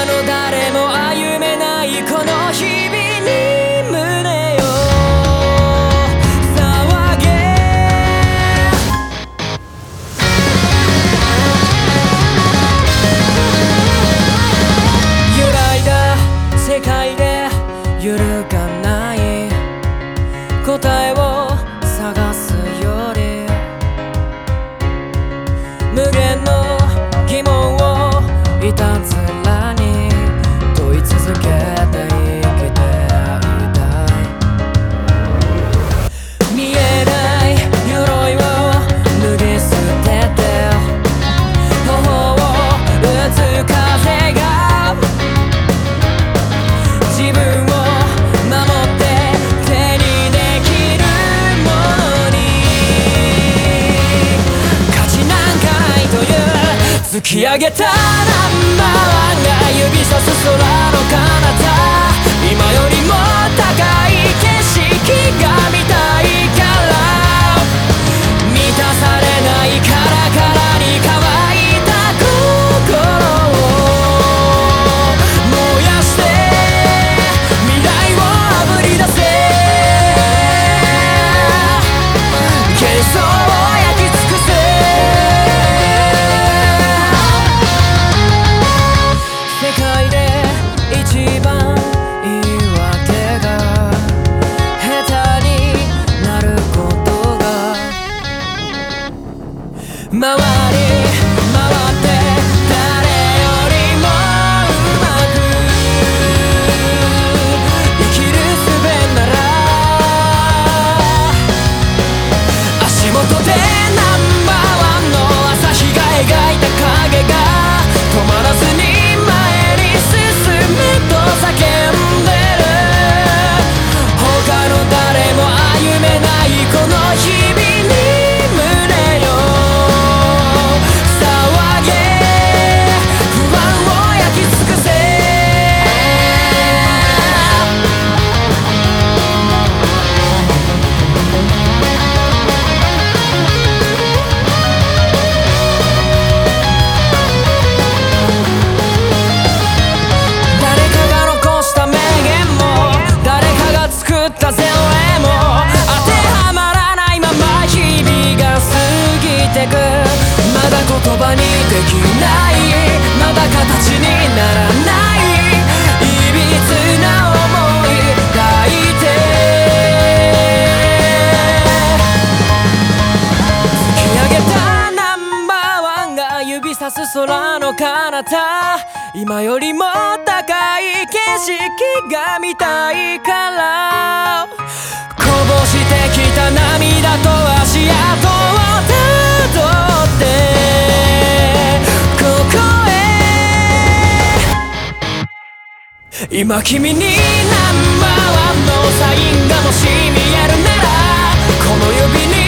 他の誰も歩めないこの日々に胸よ騒げ。揺らいだ世界で揺るがない答えを探すより無限の疑問をいたずらに問い続けて生きていたい。見えない鎧を脱ぎ捨てて頬を打つ風が自分を守って手にできるものに価値なんかないという突き上げたナンバーワンが指さす空の彼方、今よりも高い景色が見たいから満たされないカラカラに乾いた心を燃やして未来をあぶり出せ。幻想を焼き尽くせ。世界で一番言い訳が下手になることが回り回って誰よりもうまく生きる術なら足元でナンバーワンの朝日が描いた影が止まらずに前に進むと叫んでる。他の誰も歩めないこの日々に胸よ騒げ。不安を焼き尽くせ。誰かが残した名言も誰かが作ったゼロへも当てはまらないまま日々が過ぎてく。まだ言葉にできない、まだ形にならないいびつな想い抱いて突き上げたナンバーワンが指さす空の彼方、今よりも高い景色が見たいからこぼしてきた涙と足跡をたどってここへ。今君にナンバーワンのサインがもし見えるならこの指に